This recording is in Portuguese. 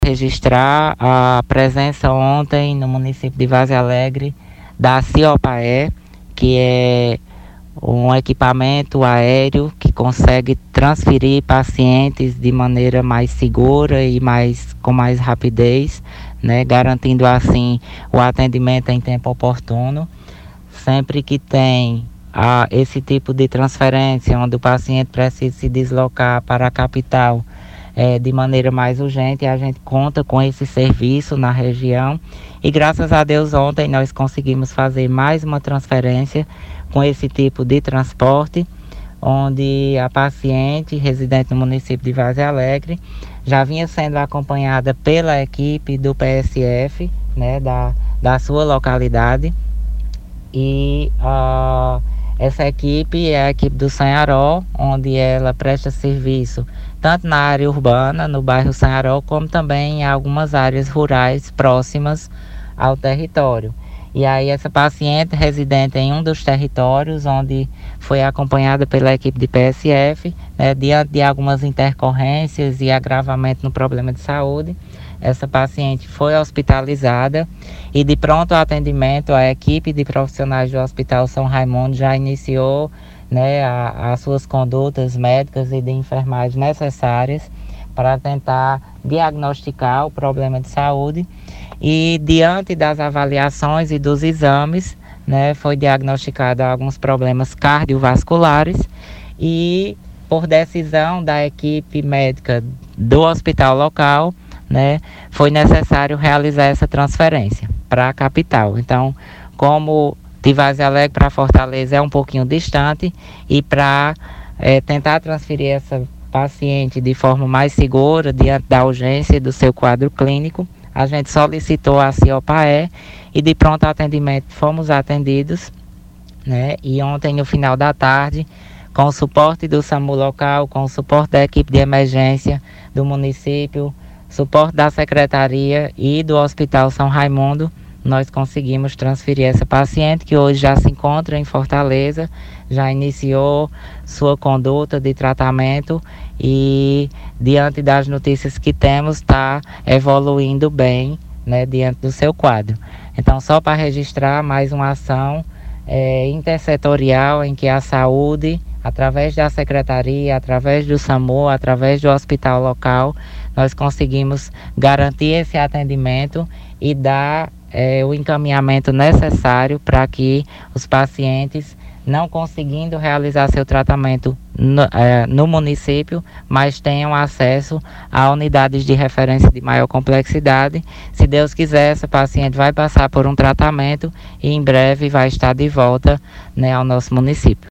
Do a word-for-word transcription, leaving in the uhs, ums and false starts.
registrar a presença ontem no município de Varzea Alegre da Ciopae, que é um equipamento aéreo que consegue transferir pacientes de maneira mais segura e mais, com mais rapidez, né, garantindo assim o atendimento em tempo oportuno. Sempre que tem ah, esse tipo de transferência, onde o paciente precisa se deslocar para a capital é, de maneira mais urgente, a gente conta com esse serviço na região. E graças a Deus ontem nós conseguimos fazer mais uma transferência com esse tipo de transporte, onde a paciente residente no município de Varzea Alegre já vinha sendo acompanhada pela equipe do P S F, né, da, da sua localidade. E uh, essa equipe é a equipe do Sanharó, onde ela presta serviço tanto na área urbana, no bairro Sanharó, como também em algumas áreas rurais próximas ao território. E aí essa paciente residente em um dos territórios, onde foi acompanhada pela equipe de P S F, né, diante de algumas intercorrências e agravamento no problema de saúde, essa paciente foi hospitalizada e de pronto atendimento a equipe de profissionais do Hospital São Raimundo já iniciou, né, a, as suas condutas médicas e de enfermagem necessárias para tentar diagnosticar o problema de saúde. E diante das avaliações e dos exames, né, foi diagnosticado alguns problemas cardiovasculares e por decisão da equipe médica do hospital local, né, foi necessário realizar essa transferência para a capital. Então, como de Varzea Alegre para Fortaleza é um pouquinho distante, e para é, tentar transferir essa paciente de forma mais segura diante da urgência do seu quadro clínico, a gente solicitou a Ciopae e de pronto atendimento fomos atendidos, né? E ontem no final da tarde, com o suporte do SAMU local, com o suporte da equipe de emergência do município, suporte da secretaria e do Hospital São Raimundo, nós conseguimos transferir essa paciente, que hoje já se encontra em Fortaleza, já iniciou sua conduta de tratamento e, diante das notícias que temos, está evoluindo bem, né, diante do seu quadro. Então, só para registrar mais uma ação é, intersetorial em que a saúde, através da secretaria, através do SAMU, através do hospital local, nós conseguimos garantir esse atendimento e dar É, o encaminhamento necessário para que os pacientes, não conseguindo realizar seu tratamento no, é, no município, mas tenham acesso a unidades de referência de maior complexidade. Se Deus quiser, essa paciente vai passar por um tratamento e em breve vai estar de volta, né, ao nosso município.